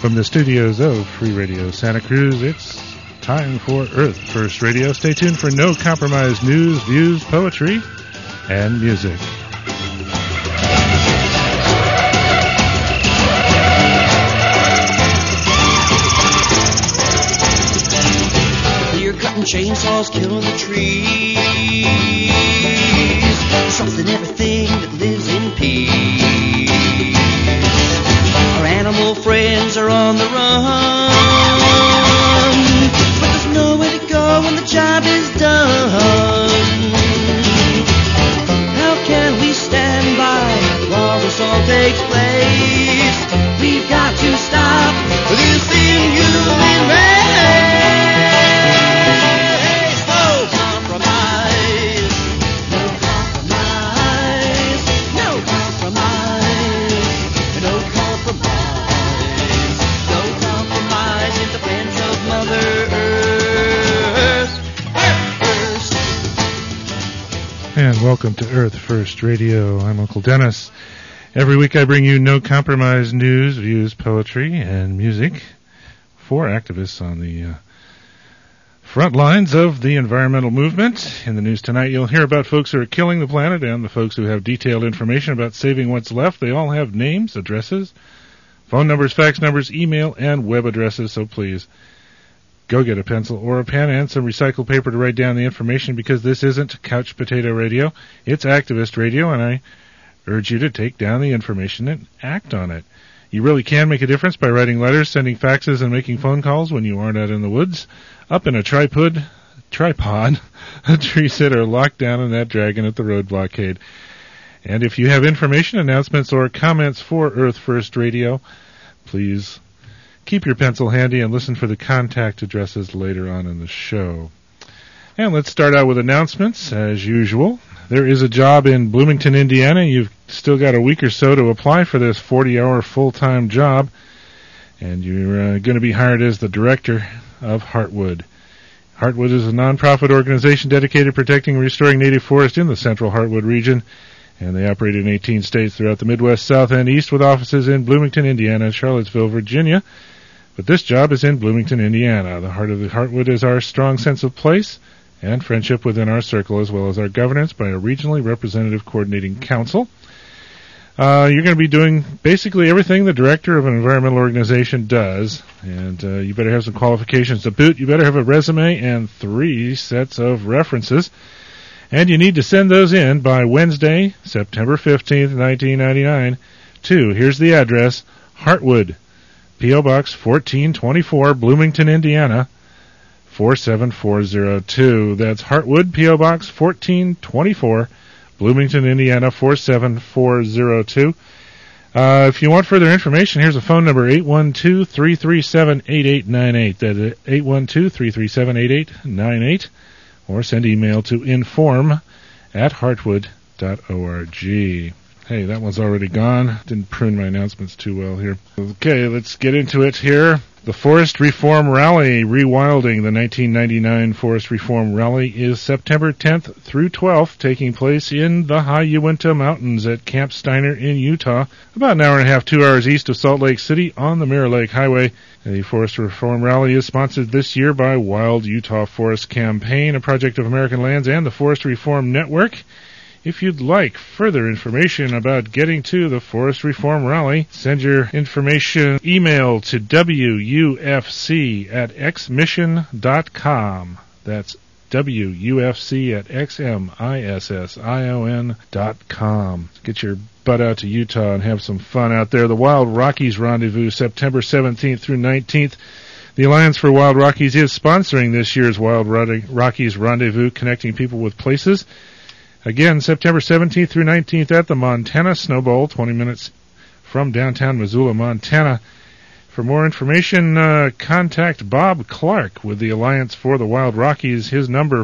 From the studios of Free Radio Santa Cruz, it's time for Earth First Radio. Stay tuned for no compromise news, views, poetry, and music. You're cutting chainsaws, killing the trees, something everything that lives in peace. Our animal friends are on the run, but there's nowhere to go when the job is done. How can we stand by while this all takes place? We've got to stop this inhuman race. No compromise, no compromise, no compromise, no compromise, no compromise in defense of Mother Earth. Earth First. And welcome to Earth First Radio. I'm Uncle Dennis. Every week I bring you no compromise news, views, poetry, and music for activists on the front lines of the environmental movement. In the news tonight, you'll hear about folks who are killing the planet and the folks who have detailed information about saving what's left. They all have names, addresses, phone numbers, fax numbers, email, and web addresses, so please go get a pencil or a pen and some recycled paper to write down the information, because this isn't couch potato radio. It's activist radio, and I urge you to take down the information and act on it. You really can make a difference by writing letters, sending faxes, and making phone calls when you aren't out in the woods, up in a tripod, a tree sitter locked down in that dragon at the road blockade. And if you have information, announcements, or comments for Earth First Radio, please keep your pencil handy and listen for the contact addresses later on in the show. And let's start out with announcements, as usual. There is a job in Bloomington, Indiana. You've still got a week or so to apply for this 40-hour full-time job, and you're going to be hired as the director of Heartwood. Heartwood is a nonprofit organization dedicated to protecting and restoring native forest in the central Heartwood region, and they operate in 18 states throughout the Midwest, South, and East, with offices in Bloomington, Indiana, and Charlottesville, Virginia. But this job is in Bloomington, Indiana. The heart of the Heartwood is our strong sense of place and friendship within our circle, as well as our governance by a regionally representative coordinating council. You're going to be doing basically everything the director of an environmental organization does, and you better have some qualifications to boot. You better have a resume and 3 sets of references, and you need to send those in by Wednesday, September 15th, 1999, to, here's the address, Heartwood, P.O. Box 1424, Bloomington, Indiana, 47402. That's Heartwood, P.O. Box 1424, Bloomington, Indiana, 47402. If you want further information, here's a phone number, 812-337-8898. That's 812-337-8898. Or send email to inform@heartwood.org. Hey, that one's already gone. Didn't prune my announcements too well here. Okay, let's get into it here. The Forest Reform Rally, Rewilding. The 1999 Forest Reform Rally is September 10th through 12th, taking place in the High Uinta Mountains at Camp Steiner in Utah, about an hour and a half, 2 hours east of Salt Lake City on the Mirror Lake Highway. The Forest Reform Rally is sponsored this year by Wild Utah Forest Campaign, a project of American Lands, and the Forest Reform Network. If you'd like further information about getting to the Forest Reform Rally, send your information email to wufc@xmission.com. That's wufc@xmission.com. Get your butt out to Utah and have some fun out there. The Wild Rockies Rendezvous, September 17th through 19th. The Alliance for Wild Rockies is sponsoring this year's Wild Rockies Rendezvous, connecting people with places. Again, September 17th through 19th at the Montana Snow Bowl, 20 minutes from downtown Missoula, Montana. For more information, contact Bob Clark with the Alliance for the Wild Rockies. His number,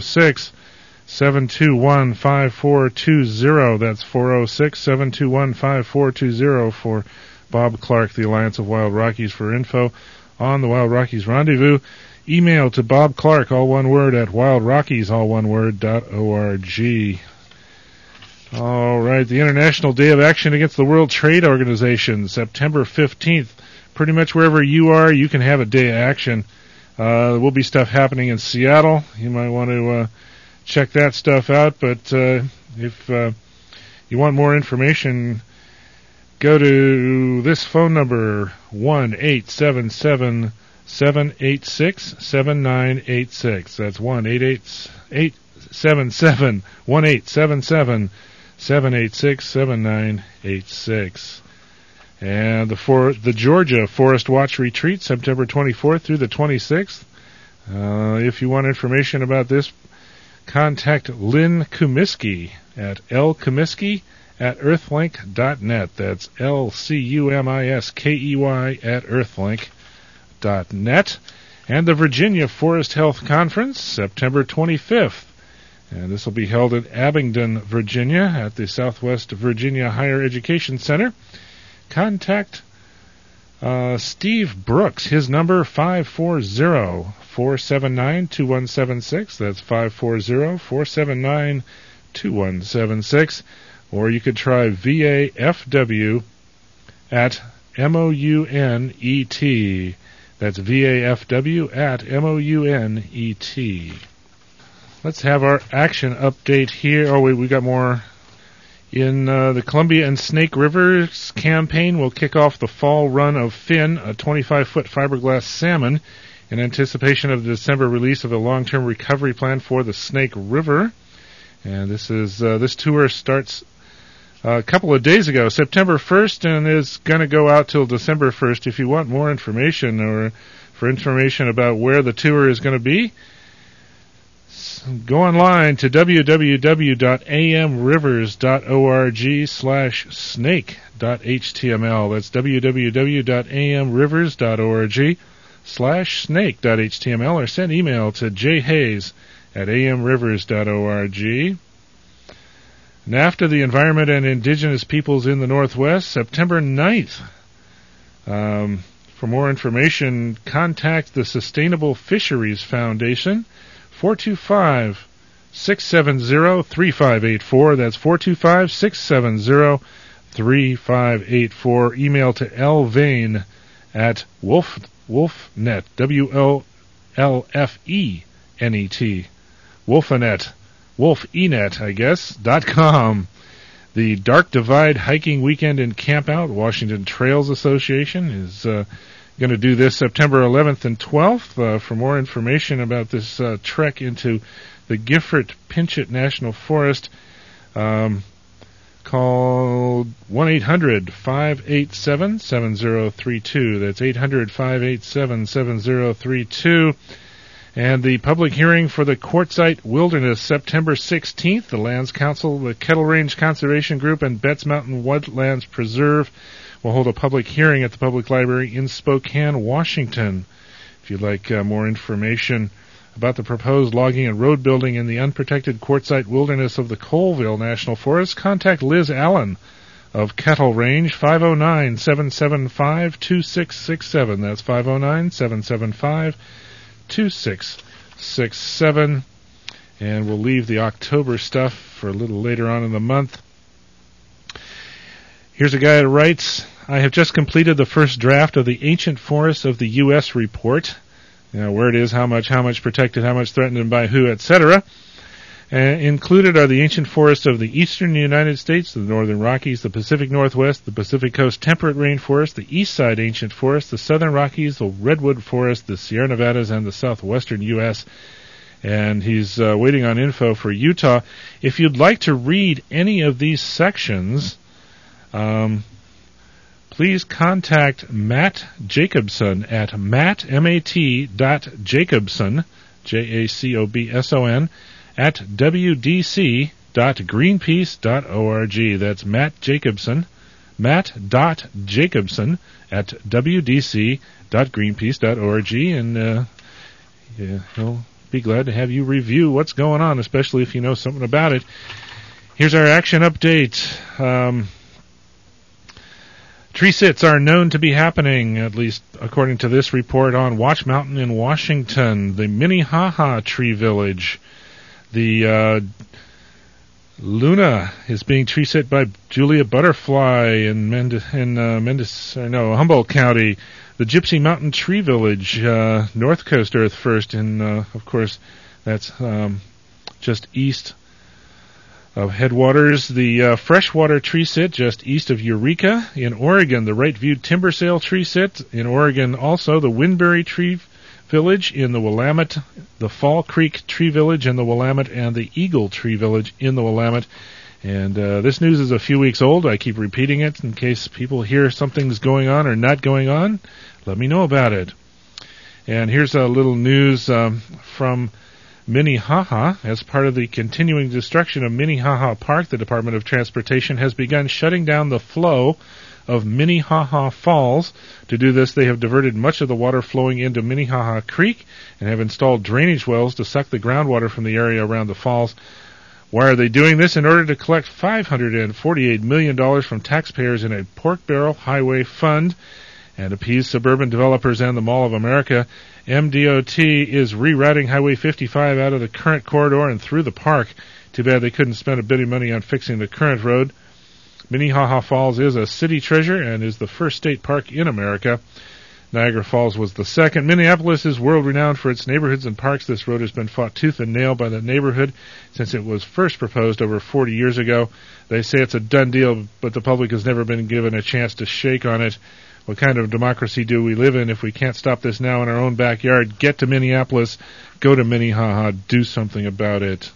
406-721-5420. That's 406-721-5420 for Bob Clark, the Alliance of Wild Rockies, for info on the Wild Rockies Rendezvous. Email to Bob Clark, all one word, at wildrockies, all one word, .org. All right, the International Day of Action Against the World Trade Organization, September 15th. pretty much wherever you are, you can have a day of action. There will be stuff happening in Seattle. You might want to check that stuff out. But if you want more information, go to this phone number, 1-877-786-7986. That's 1-877-786-7986. And the Georgia Forest Watch Retreat, September 24th through the 26th. If you want information about this, contact Lynn Kumiski at lkumiski@earthlink.net. That's LCUMISKEY @earthlink.net. And the Virginia Forest Health Conference, September 25th. And this will be held at Abingdon, Virginia, at the Southwest Virginia Higher Education Center. Contact Steve Brooks. His number, 540-479-2176. That's 540-479-2176. Or you could try VAFW at MOUNET. That's VAFW at MOUNET. Let's have our action update here. Oh, wait, we got more. In the Columbia and Snake Rivers campaign will kick off the fall run of Finn, a 25-foot fiberglass salmon, in anticipation of the December release of a long-term recovery plan for the Snake River. And this tour starts a couple of days ago, September 1st, and is going to go out till December 1st. If you want more information or for information about where the tour is going to be, go online to www.amrivers.org/snake.html. That's www.amrivers.org/snake.html, or send email to jhayes@amrivers.org. NAFTA, the Environment and Indigenous Peoples in the Northwest, September 9th. For more information, contact the Sustainable Fisheries Foundation, 425-670-3584. That's 425-670-3584. Email to lvane at wolfnet, WOLFENET, wolfenet, wolfenet, I guess, .com. The Dark Divide Hiking Weekend and Camp Out, Washington Trails Association, is going to do this September 11th and 12th. For more information about this trek into the Gifford-Pinchot National Forest, call 1-800-587-7032. That's 800-587-7032. And the public hearing for the Quartzsite Wilderness, September 16th. The Lands Council, the Kettle Range Conservation Group, and Betts Mountain Wetlands Preserve will hold a public hearing at the Public Library in Spokane, Washington. If you'd like more information about the proposed logging and road building in the unprotected Quartzsite Wilderness of the Colville National Forest, contact Liz Allen of Kettle Range, 509-775-2667. That's 509-775-2667. And we'll leave the October stuff for a little later on in the month. Here's a guy that writes, I have just completed the first draft of the Ancient Forests of the U.S. report. Where it is, how much protected, how much threatened, and by who, etc. Included are the ancient forests of the eastern United States, the northern Rockies, the Pacific Northwest, the Pacific Coast Temperate Rainforest, the East Side Ancient Forest, the southern Rockies, the Redwood Forest, the Sierra Nevadas, and the southwestern U.S. And he's waiting on info for Utah. If you'd like to read any of these sections, please contact Matt Jacobson at matt.jacobson, Jacobson, at wdc.greenpeace.org. That's Matt Jacobson, matt.jacobson at wdc.greenpeace.org, and he'll be glad to have you review what's going on, especially if you know something about it. Here's our action update. Tree sits are known to be happening, at least according to this report, on Watch Mountain in Washington, the Minnehaha Tree Village, the Luna is being tree set by Julia Butterfly in Humboldt County. The Gypsy Mountain Tree Village, North Coast Earth First, and of course that's just east of Headwaters. The Freshwater Tree Sit just east of Eureka in Oregon. The Right View Timber Sale Tree Sit in Oregon. Also the Winbury Tree Village in the Willamette, the Fall Creek Tree Village in the Willamette, and the Eagle Tree Village in the Willamette. And this news is a few weeks old. I keep repeating it in case people hear something's going on or not going on. Let me know about it. And here's a little news from Minnehaha. As part of the continuing destruction of Minnehaha Park, the Department of Transportation has begun shutting down the flow of Minnehaha Falls. To do this, they have diverted much of the water flowing into Minnehaha Creek and have installed drainage wells to suck the groundwater from the area around the falls. Why are they doing this? In order to collect $548 million from taxpayers in a pork barrel highway fund and appease suburban developers and the Mall of America. MDOT is rerouting Highway 55 out of the current corridor and through the park. Too bad they couldn't spend a bit of money on fixing the current road. Minnehaha Falls is a city treasure and is the first state park in America. Niagara Falls was the second. Minneapolis is world-renowned for its neighborhoods and parks. This road has been fought tooth and nail by the neighborhood since it was first proposed over 40 years ago. They say it's a done deal, but the public has never been given a chance to shake on it. What kind of democracy do we live in if we can't stop this now in our own backyard? Get to Minneapolis, go to Minnehaha, do something about it.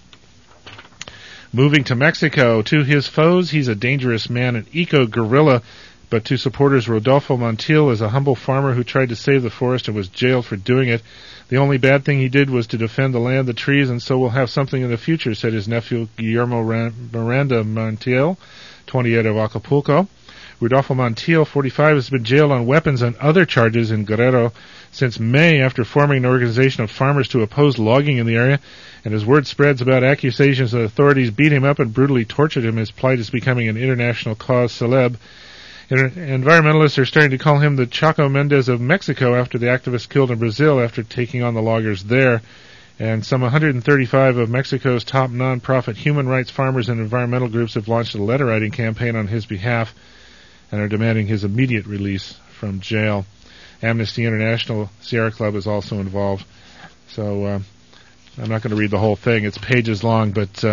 Moving to Mexico, to his foes, he's a dangerous man, an eco-guerrilla, but to supporters, Rodolfo Montiel is a humble farmer who tried to save the forest and was jailed for doing it. The only bad thing he did was to defend the land, the trees, and so we'll have something in the future, said his nephew Guillermo Miranda Montiel, 28 of Acapulco. Rodolfo Montiel, 45, has been jailed on weapons and other charges in Guerrero since May after forming an organization of farmers to oppose logging in the area, and as word spreads about accusations that authorities beat him up and brutally tortured him, his plight is becoming an international cause célèbre. Environmentalists are starting to call him the Chaco Mendez of Mexico after the activist killed in Brazil after taking on the loggers there. And some 135 of Mexico's top non-profit human rights farmers and environmental groups have launched a letter-writing campaign on his behalf and are demanding his immediate release from jail. Amnesty International Sierra Club is also involved. So I'm not going to read the whole thing. It's pages long, but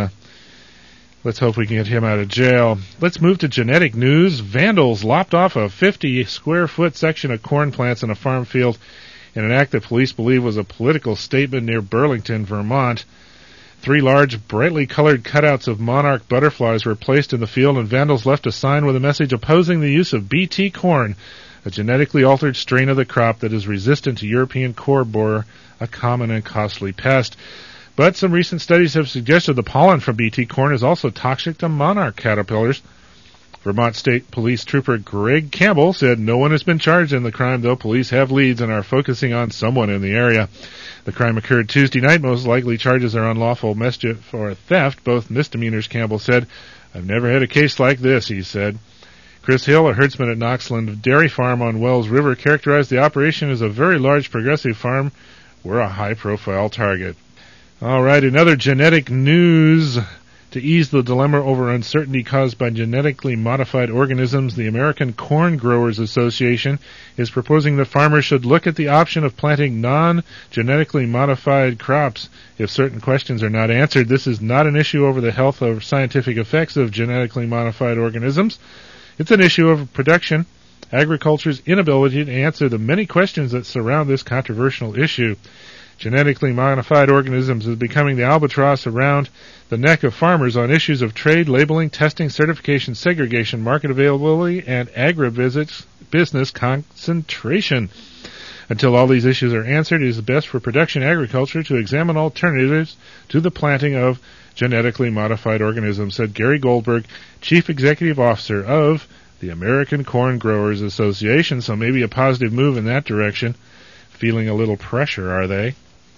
let's hope we can get him out of jail. Let's move to genetic news. Vandals lopped off a 50-square-foot section of corn plants in a farm field in an act that police believe was a political statement near Burlington, Vermont. 3 large, brightly colored cutouts of monarch butterflies were placed in the field, and vandals left a sign with a message opposing the use of BT corn, a genetically altered strain of the crop that is resistant to European core borer, a common and costly pest. But some recent studies have suggested the pollen from BT corn is also toxic to monarch caterpillars. Vermont State Police Trooper Greg Campbell said no one has been charged in the crime, though police have leads and are focusing on someone in the area. The crime occurred Tuesday night. Most likely charges are unlawful mischief or theft, both misdemeanors, Campbell said. I've never had a case like this, he said. Chris Hill, a herdsman at Knoxland Dairy Farm on Wells River, characterized the operation as a very large progressive farm. We're a high-profile target. All right, another genetic news. To ease the dilemma over uncertainty caused by genetically modified organisms, the American Corn Growers Association is proposing that farmers should look at the option of planting non-genetically modified crops if certain questions are not answered. This is not an issue over the health or scientific effects of genetically modified organisms. It's an issue of production, agriculture's inability to answer the many questions that surround this controversial issue. Genetically modified organisms is becoming the albatross around the neck of farmers on issues of trade, labeling, testing, certification, segregation, market availability, and agribusiness concentration. Until all these issues are answered, it is best for production agriculture to examine alternatives to the planting of genetically modified organisms, said Gary Goldberg, Chief Executive Officer of the American Corn Growers Association. So maybe a positive move in that direction. Feeling a little pressure, are they?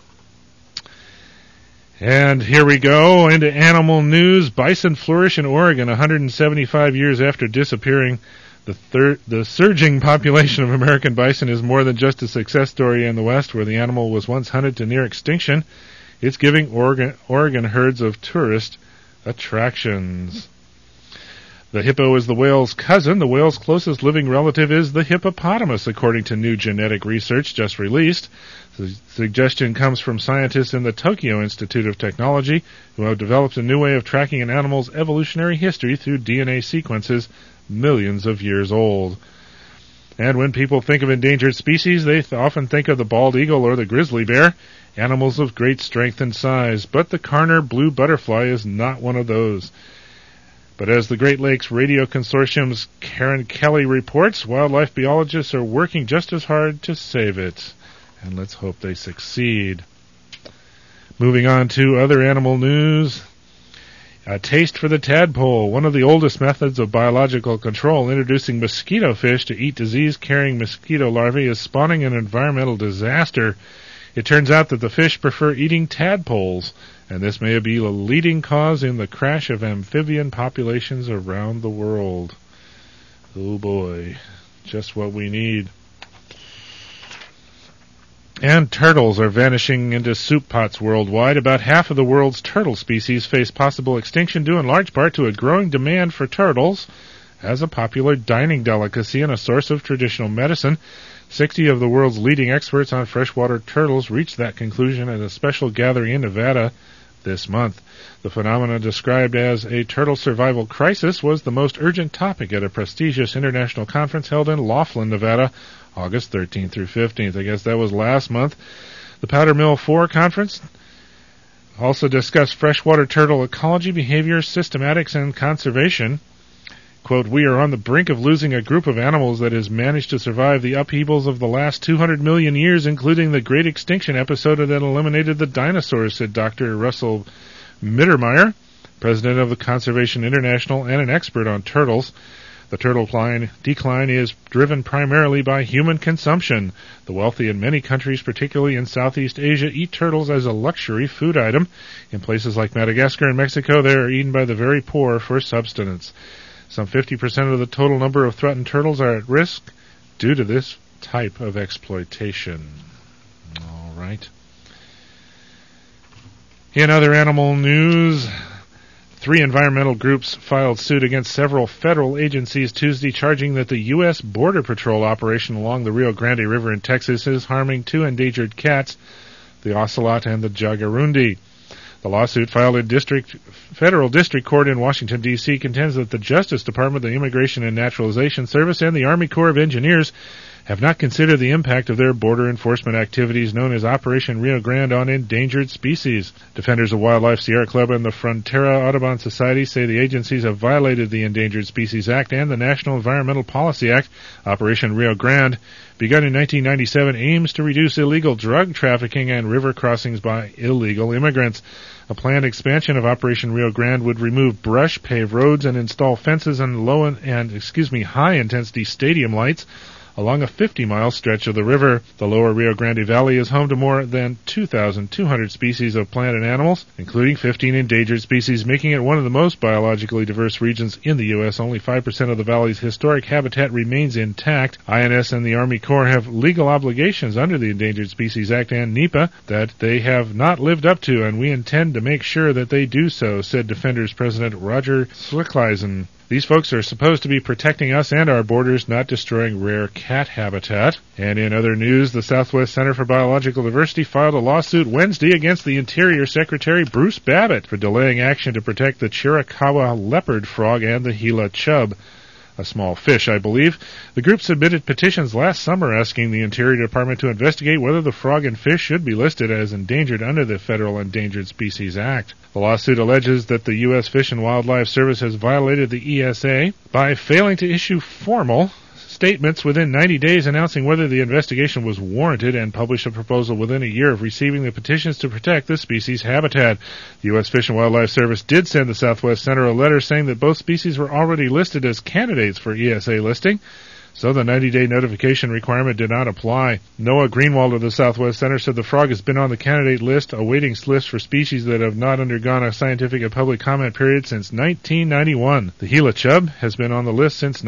And here we go into animal news. Bison flourish in Oregon 175 years after disappearing. The surging population of American bison is more than just a success story in the West, where the animal was once hunted to near extinction. It's giving Oregon herds of tourists attractions. The hippo is the whale's cousin. The whale's closest living relative is the hippopotamus, according to new genetic research just released. The suggestion comes from scientists in the Tokyo Institute of Technology, who have developed a new way of tracking an animal's evolutionary history through DNA sequences millions of years old. And when people think of endangered species, they often think of the bald eagle or the grizzly bear, animals of great strength and size. But the Karner blue butterfly is not one of those. But as the Great Lakes Radio Consortium's Karen Kelly reports, wildlife biologists are working just as hard to save it. And let's hope they succeed. Moving on to other animal news. A taste for the tadpole, one of the oldest methods of biological control, introducing mosquito fish to eat disease-carrying mosquito larvae, is spawning an environmental disaster. It turns out that the fish prefer eating tadpoles, and this may be a leading cause in the crash of amphibian populations around the world. Oh boy, just what we need. And turtles are vanishing into soup pots worldwide. About half of the world's turtle species face possible extinction due in large part to a growing demand for turtles as a popular dining delicacy and a source of traditional medicine. 60 of the world's leading experts on freshwater turtles reached that conclusion at a special gathering in Nevada this month. The phenomenon, described as a turtle survival crisis, was the most urgent topic at a prestigious international conference held in Laughlin, Nevada, August 13th through 15th. I guess that was last month. The Powder Mill 4 conference also discussed freshwater turtle ecology, behavior, systematics, and conservation. Quote, "We are on the brink of losing a group of animals that has managed to survive the upheavals of the last 200 million years, including the great extinction episode that eliminated the dinosaurs," said Dr. Russell Mittermeier, president of the Conservation International and an expert on turtles. The turtle decline is driven primarily by human consumption. The wealthy in many countries, particularly in Southeast Asia, eat turtles as a luxury food item. In places like Madagascar and Mexico, they are eaten by the very poor for subsistence. Some 50% of the total number of threatened turtles are at risk due to this type of exploitation. All right. In other animal news, 3 environmental groups filed suit against several federal agencies Tuesday, charging that the U.S. Border Patrol operation along the Rio Grande River in Texas is harming 2 endangered cats, the ocelot and the jaguarundi. The lawsuit, filed in federal district court in Washington, D.C., contends that the Justice Department, the Immigration and Naturalization Service, and the Army Corps of Engineers have not considered the impact of their border enforcement activities known as Operation Rio Grande on endangered species. Defenders of Wildlife Sierra Club and the Frontera Audubon Society say the agencies have violated the Endangered Species Act and the National Environmental Policy Act. Operation Rio Grande, begun in 1997, aims to reduce illegal drug trafficking and river crossings by illegal immigrants. A planned expansion of Operation Rio Grande would remove brush, pave roads, and install fences and high-intensity stadium lights along a 50-mile stretch of the river. The lower Rio Grande Valley is home to more than 2,200 species of plant and animals, including 15 endangered species, making it one of the most biologically diverse regions in the U.S. Only 5% of the valley's historic habitat remains intact. INS and the Army Corps have legal obligations under the Endangered Species Act and NEPA that they have not lived up to, and we intend to make sure that they do so, said Defenders President Roger Swickleisen. These folks are supposed to be protecting us and our borders, not destroying rare cat habitat. And in other news, the Southwest Center for Biological Diversity filed a lawsuit Wednesday against the Interior Secretary Bruce Babbitt for delaying action to protect the Chiricahua leopard frog and the Gila chub, a small fish, I believe. The group submitted petitions last summer asking the Interior Department to investigate whether the frog and fish should be listed as endangered under the Federal Endangered Species Act. The lawsuit alleges that the U.S. Fish and Wildlife Service has violated the ESA by failing to issue formal statements within 90 days announcing whether the investigation was warranted and publish a proposal within a year of receiving the petitions to protect the species' habitat. The U.S. Fish and Wildlife Service did send the Southwest Center a letter saying that both species were already listed as candidates for ESA listing. so the 90-day notification requirement did not apply. Noah Greenwald of the Southwest Center said the frog has been on the candidate list, awaiting lists for species that have not undergone a scientific and public comment period since 1991. The Gila chub has been on the list since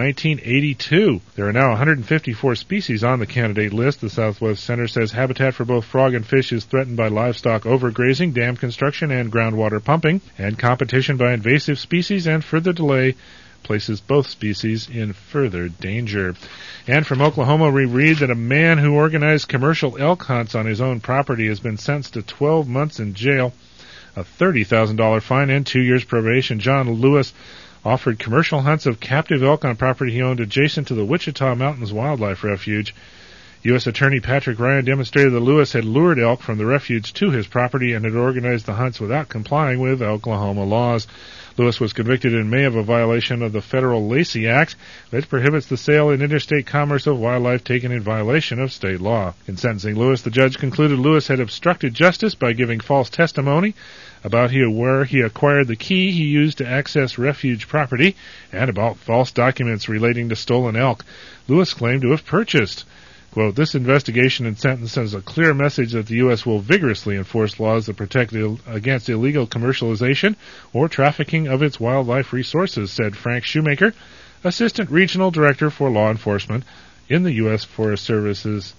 1982. There are now 154 species on the candidate list. The Southwest Center says habitat for both frog and fish is threatened by livestock overgrazing, dam construction, and groundwater pumping, and competition by invasive species, and further delay places both species in further danger. And from Oklahoma, we read that a man who organized commercial elk hunts on his own property has been sentenced to 12 months in jail, a $30,000 fine, and 2 years probation. John Lewis offered commercial hunts of captive elk on property he owned adjacent to the Wichita Mountains Wildlife Refuge. U.S. Attorney Patrick Ryan demonstrated that Lewis had lured elk from the refuge to his property and had organized the hunts without complying with Oklahoma laws. Lewis was convicted in May of a violation of the federal Lacey Act, which prohibits the sale and interstate commerce of wildlife taken in violation of state law. In sentencing Lewis, the judge concluded Lewis had obstructed justice by giving false testimony about where he acquired the key he used to access refuge property and about false documents relating to stolen elk Lewis claimed to have purchased. Quote, this investigation and sentence sends a clear message that the U.S. will vigorously enforce laws that protect against illegal commercialization or trafficking of its wildlife resources, said Frank Shoemaker, Assistant Regional Director for Law Enforcement in the U.S. Forest Services,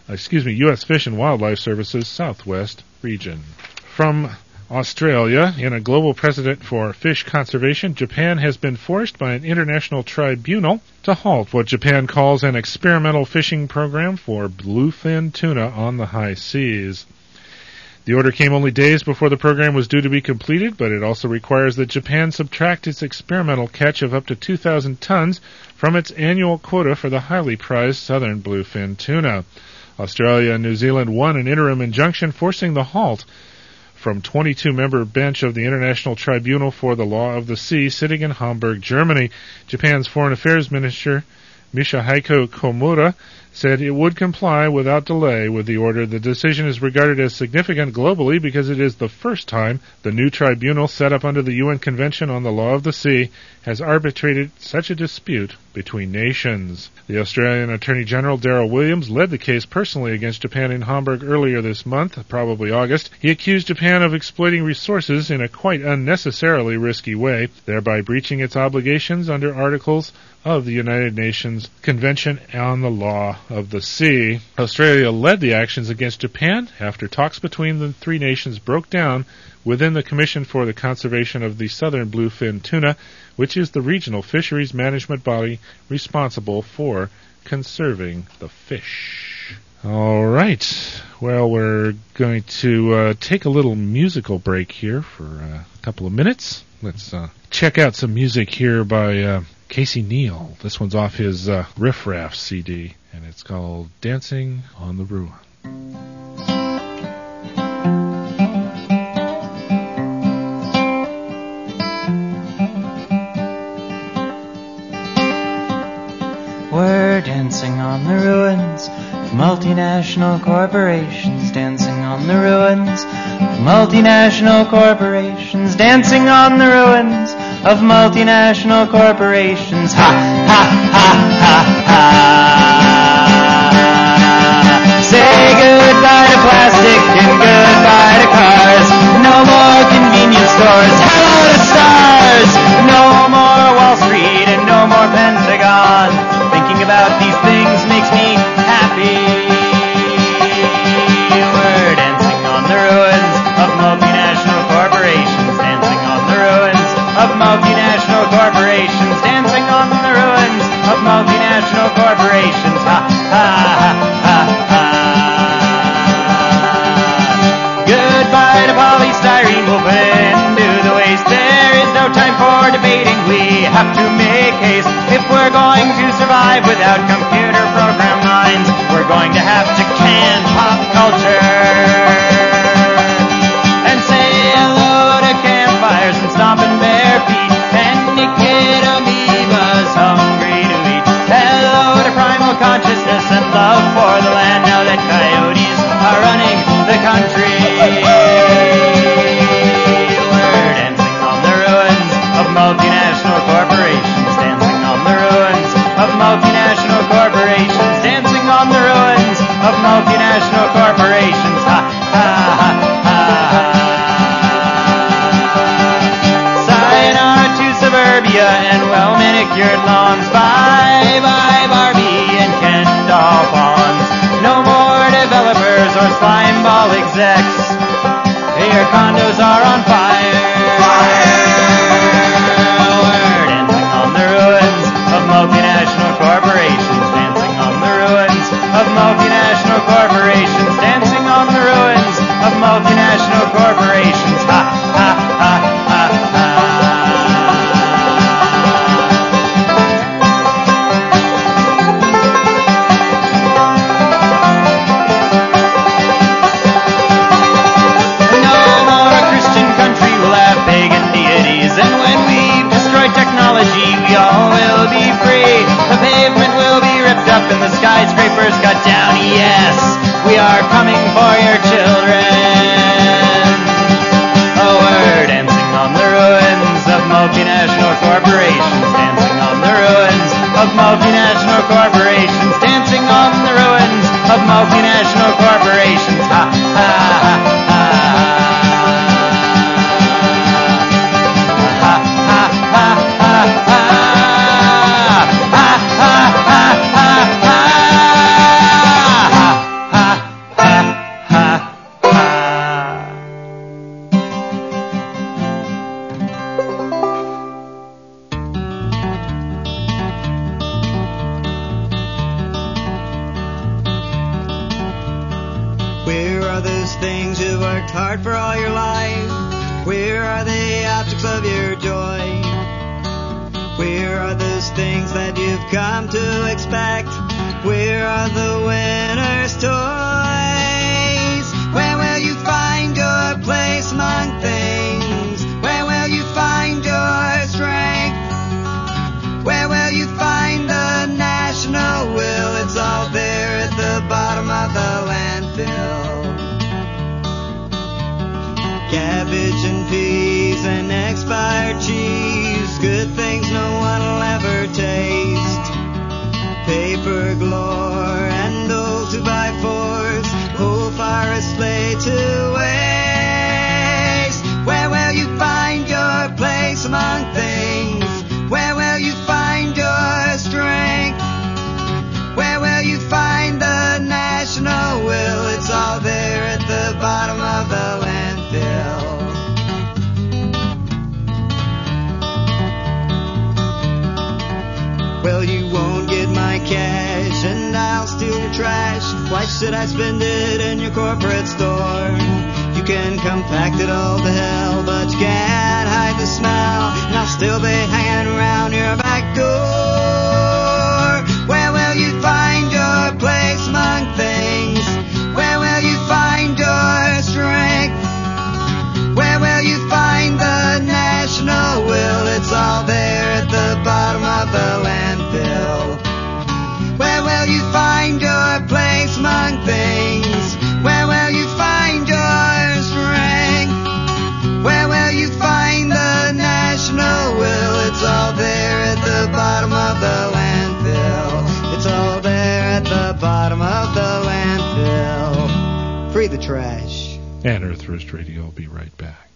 U.S. Fish and Wildlife Services Southwest Region. From Australia, in a global precedent for fish conservation, Japan has been forced by an international tribunal to halt what Japan calls an experimental fishing program for bluefin tuna on the high seas. The order came only days before the program was due to be completed, but it also requires that Japan subtract its experimental catch of up to 2,000 tons from its annual quota for the highly prized southern bluefin tuna. Australia and New Zealand won an interim injunction forcing the halt from 22-member bench of the International Tribunal for the Law of the Sea sitting in Hamburg, Germany. Japan's Foreign Affairs Minister Michihiko Komura said it would comply without delay with the order. The decision is regarded as significant globally because it is the first time the new tribunal set up under the UN Convention on the Law of the Sea has arbitrated such a dispute between nations. The Australian Attorney General Darryl Williams led the case personally against Japan in Hamburg earlier this month, probably August. He accused Japan of exploiting resources in a quite unnecessarily risky way, thereby breaching its obligations under Articles of the United Nations Convention on the Law of the Sea. Australia led the actions against Japan after talks between the three nations broke down within the Commission for the Conservation of the Southern Bluefin Tuna, which is the regional fisheries management body responsible for conserving the fish. All right. Well, we're going to take a little musical break here for a couple of minutes. Let's check out some music here by Casey Neal. This one's off his Riff Raff CD, and it's called Dancing on the Ruin. We're dancing on the ruins of multinational corporations, dancing on the ruins of multinational corporations, dancing on the ruins of multinational corporations. Ha, ha, ha, ha, ha. Say goodbye to plastic and goodbye to cars. No more convenience stores. Hello to stars. No more Wall Street and no more Pentagon. Thinking about these things makes me happy. We're dancing on the ruins of multinational corporations, dancing on the ruins of multinational corporations, dancing on the ruins of multinational corporations. Ha, ha, ha, ha, ha. Goodbye to polystyrene, we'll put an end to the waste. There is no time for debating, we have to make haste. If we're going to survive without computer program minds, we're going to have to can pop culture. And say hello to campfires and stomping bare feet, and naked amoebas hungry to eat. Hello to primal consciousness and love for the land, now that coyotes are running the country. We're dancing on the ruins of multinational corporations, dancing on the ruins of multinational corporations. manicured lawns. Bye-bye Barbie and Ken doll pawns. No more developers or slime ball execs. Your condos are on fire. We're dancing on the ruins of multinational corporations. Dancing on the ruins of multinational corporations. Dancing on the ruins of multinational corporations. Ha, ha, ha, ha, ha. No more Christian country will have pagan deities, and when we've destroyed technology, we all will be free. The pavement will be ripped up and the skyscrapers cut down. Yes, we are coming for your children. Oh, we're dancing on the ruins of multinational corporations. Dancing on the ruins of multinational corporations. Dancing on the ruins of multinational corporations. Ha, ha, ha, ha. Ha, ha, ha, ha, ha. Ha, ha, ha, ha, ha. Ha, ha, ha, ha. Where are those things you worked hard for all your life? Where are the objects of your joy? Where are those things that you've come to expect? Where are the winner's toys? Where will you find your place among things? Where will you find your strength? Where will you find the national will? It's all there at the bottom of the landfill. Cabbage and peas and expired cheese, good things no one will ever taste. Paper galore and old 2x4s, whole forest laid to waste. Where will you find your place among things? Where will you find your strength? Where will you find the national will? It's all there at the bottom of the landfill. Well, you won't get my cash and I'll steal your trash. Why should I spend it in your corporate store? You can compact it all to hell, but you can't hide the smell, and I'll still be hanging around your back door. Where will you find your place among things? Where will you find your strength? Where will you find the national will? It's all there at the bottom of the landfill. Where will you find your place among things? Where will you find your strength? Where will you find the national will? It's all there at the bottom of the landfill. It's all there at the bottom of the landfill. Free the trash. And Earth First Radio will be right back.